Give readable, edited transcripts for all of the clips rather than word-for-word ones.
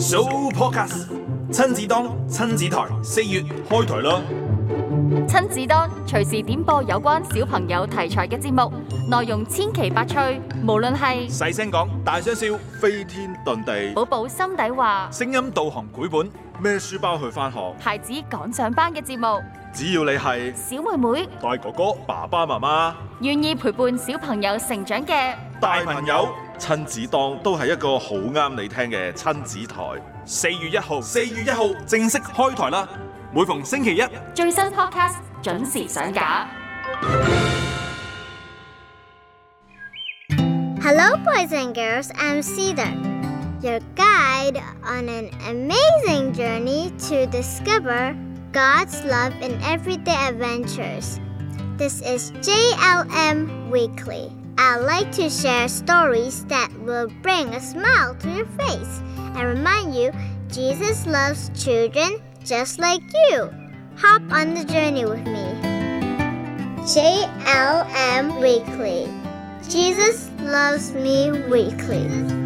So Podcast 親子檔親子台4月開台啦！ 親子檔隨時點播有關小朋友題材嘅節目，內容千奇百趣，無論係細聲講，大聲笑，飛天遁地， 寶寶心底話， 聲音導航繪本，孭書包去返學， 孩子趕上班嘅節目， 只要你係小妹妹、 大哥哥、爸爸媽媽， 願意陪伴小朋友成長嘅大朋友，親子檔都係一個好啱你聽嘅親子台。4月1號正式開台啦！每逢星期一， 最新 podcast 準時上架。 Hello, boys and girls. I'm Cedar, your guide on an amazing journey to discover God's love in everyday adventures. This is JLM Weekly. I like to share stories that will bring a smile to your face and remind you Jesus loves children just like you. Hop on the journey with me. JLM Weekly. Jesus loves me weekly.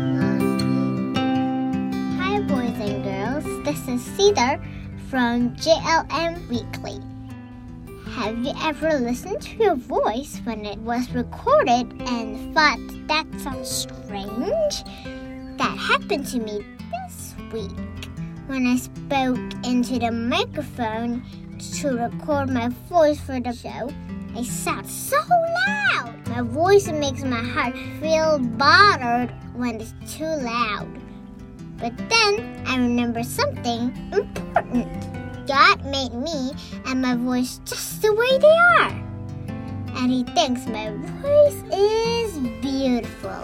Hi, boys and girls. This is Cedar from JLM Weekly. Have you ever listened to your voice when it was recorded and thought that sounds strange? That happened to me this week when I spoke into the microphone to record my voice for the show. I sound so loud. My voice makes my heart feel bothered when it's too loud. But then I remember something important. God made me and my voice just the way they are. And He thinks my voice is beautiful.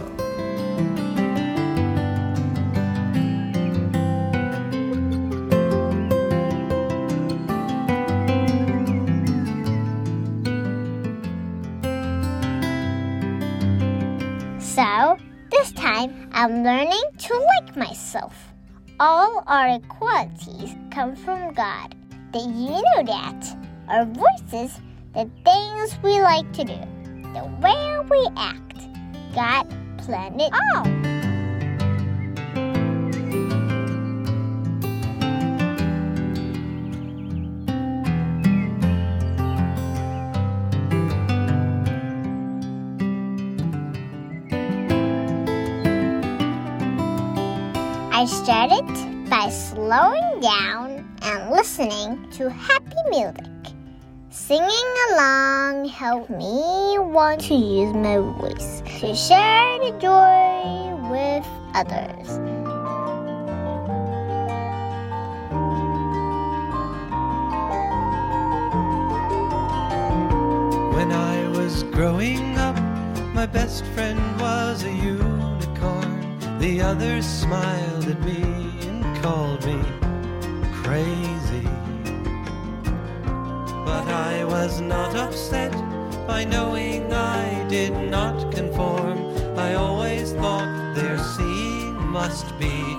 So, this time I'm learning to like myself. All our qualities come from God. Did you know that? Our voices, the things we like to do, the way we act, God planned it all. I started by slowing down and listening to happy music. Singing along helped me want to use my voice to share the joy with others. When I was growing up, my best friend was a unicorn. The others smiled at me and called me crazy. But I was not upset by knowing I did not conform. I always thought their seeing must be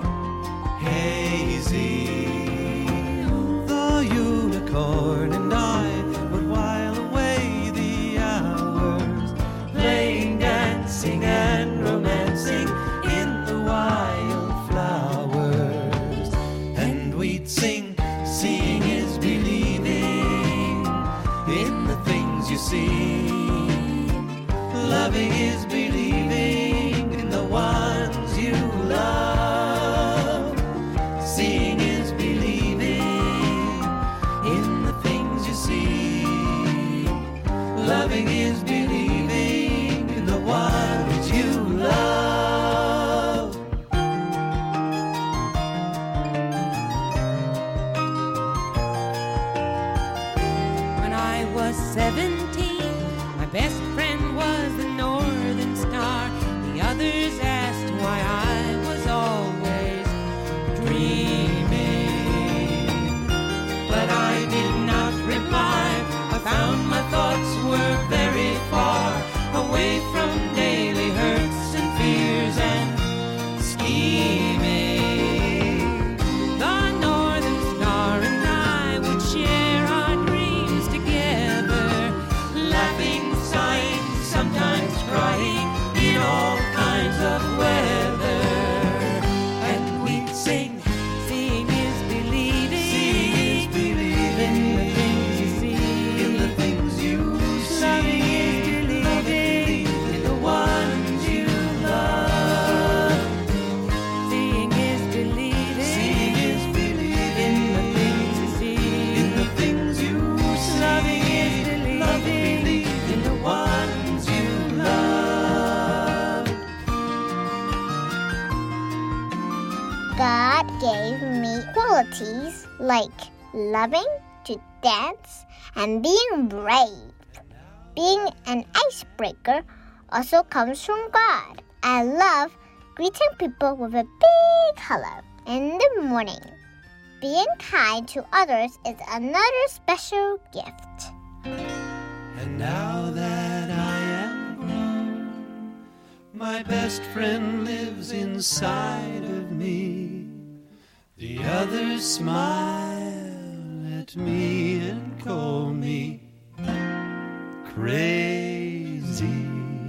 hazy. The unicorn and I would while away the hours, playing, dancing, and romancing in the wildflowers. And we'd sing, seeing is believing in the things you see. Loving is believing in the ones you love. Seeing is believing in the things God gave me qualities like loving, to dance, and being brave. Being an icebreaker also comes from God. I love greeting people with a big hello in the morning. Being kind to others is another special gift. And now that I am grown, my best friend lives inside of me. The others smile at me and call me crazy.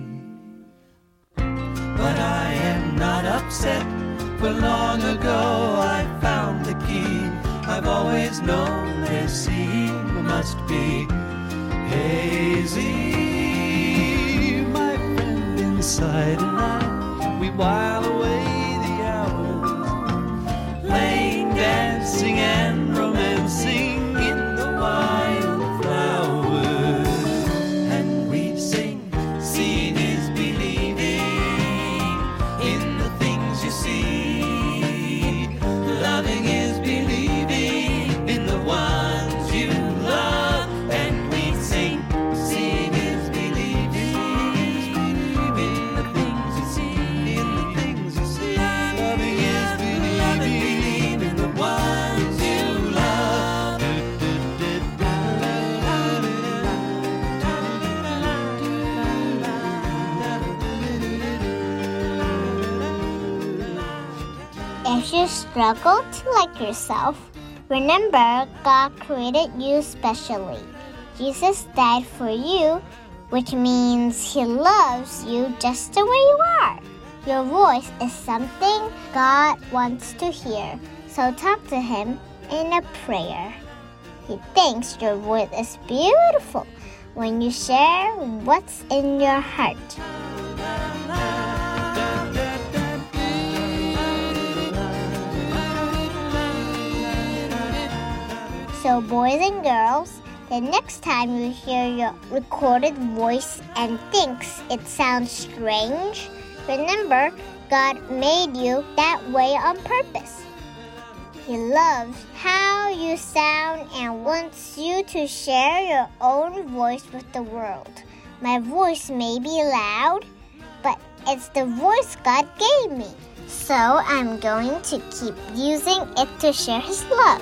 But I am not upset, for long ago I found the key. I've always known their seeing must be hazy. My friend inside and I, we while away the hours, playing, dancing, and romancing in the wildflowers. And we sing, seeing is believing in the things you see. Loving is believing in the ones you love. And we sing, seeing is believing in the things you see. In the things you see. Loving is believing in the ones you love. If you struggle to like yourself, remember God created you specially. Jesus died for you, which means He loves you just the way you are. Your voice is something God wants to hear, so talk to Him in a prayer. He thinks your voice is beautiful when you share what's in your heart. So boys and girls, the next time you hear your recorded voice and thinks it sounds strange, remember God made you that way on purpose. He loves how you sound and wants you to share your own voice with the world. My voice may be loud, but it's the voice God gave me. So I'm going to keep using it to share His love.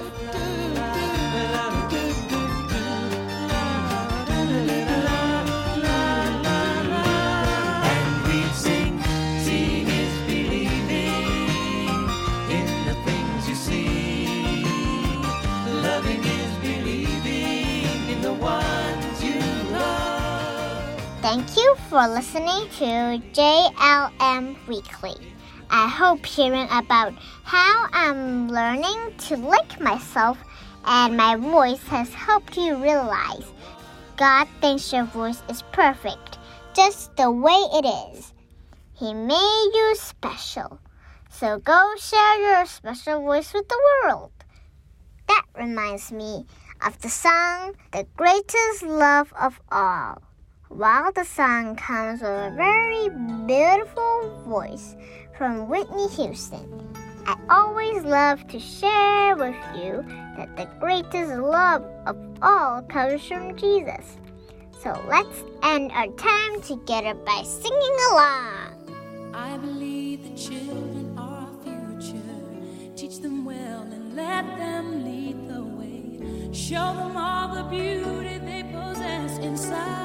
Thank you for listening to JLM Weekly. I hope hearing about how I'm learning to like myself and my voice has helped you realize God thinks your voice is perfect, just the way it is. He made you special. So go share your special voice with the world. That reminds me of the song, The Greatest Love of All. While the song comes with a very beautiful voice from Whitney Houston, I always love to share with you that the greatest love of all comes from Jesus. So let's end our time together by singing along. I believe the children are our future. Teach them well and let them lead the way. Show them all the beauty they possess inside.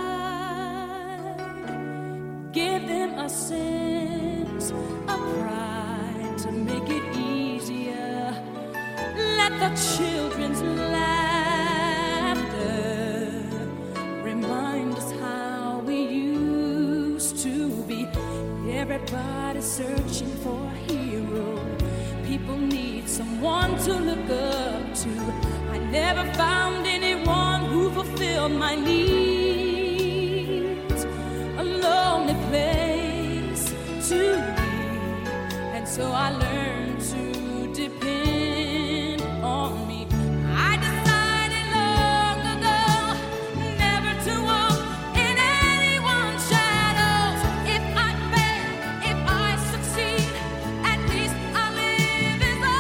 Give them a sense of pride to make it easier. Let the children's laughter remind us how we used to be. Everybody's searching for a hero. People need someone to look up to. I never found anyone who fulfilled my needs. A lonely place to be, and so I learned to depend on me. I decided long ago never to walk in anyone's shadows. If I fail, if I succeed, at least I live as I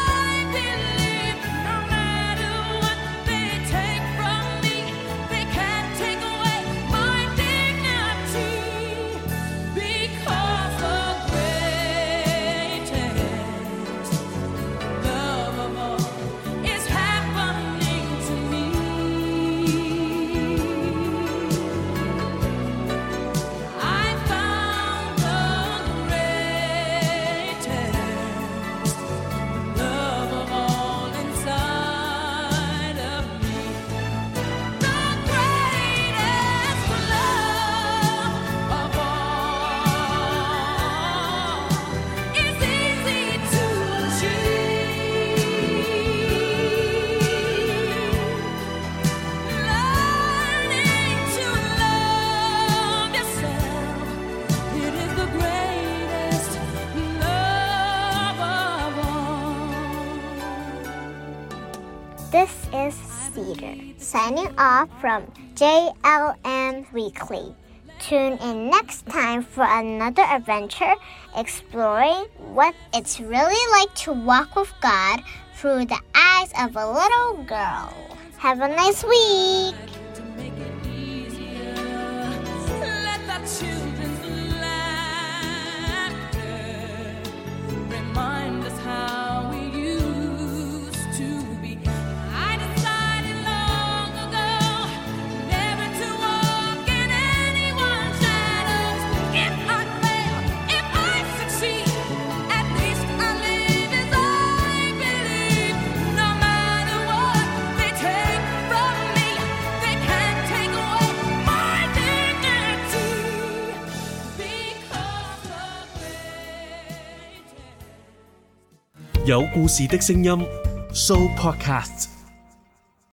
This is Cedar, signing off from JLM Weekly. Tune in next time for another adventure exploring what it's really like to walk with God through the eyes of a little girl. Have a nice week. To make it easier, let the children's laughter remind us how we used to be. I decided long ago never to walk in anyone's shadows. If I fail, if I succeed, at least I live as I believe. No matter what they take from me, they can't take away my dignity because of greatness. 有故事的聲音 Show Podcast。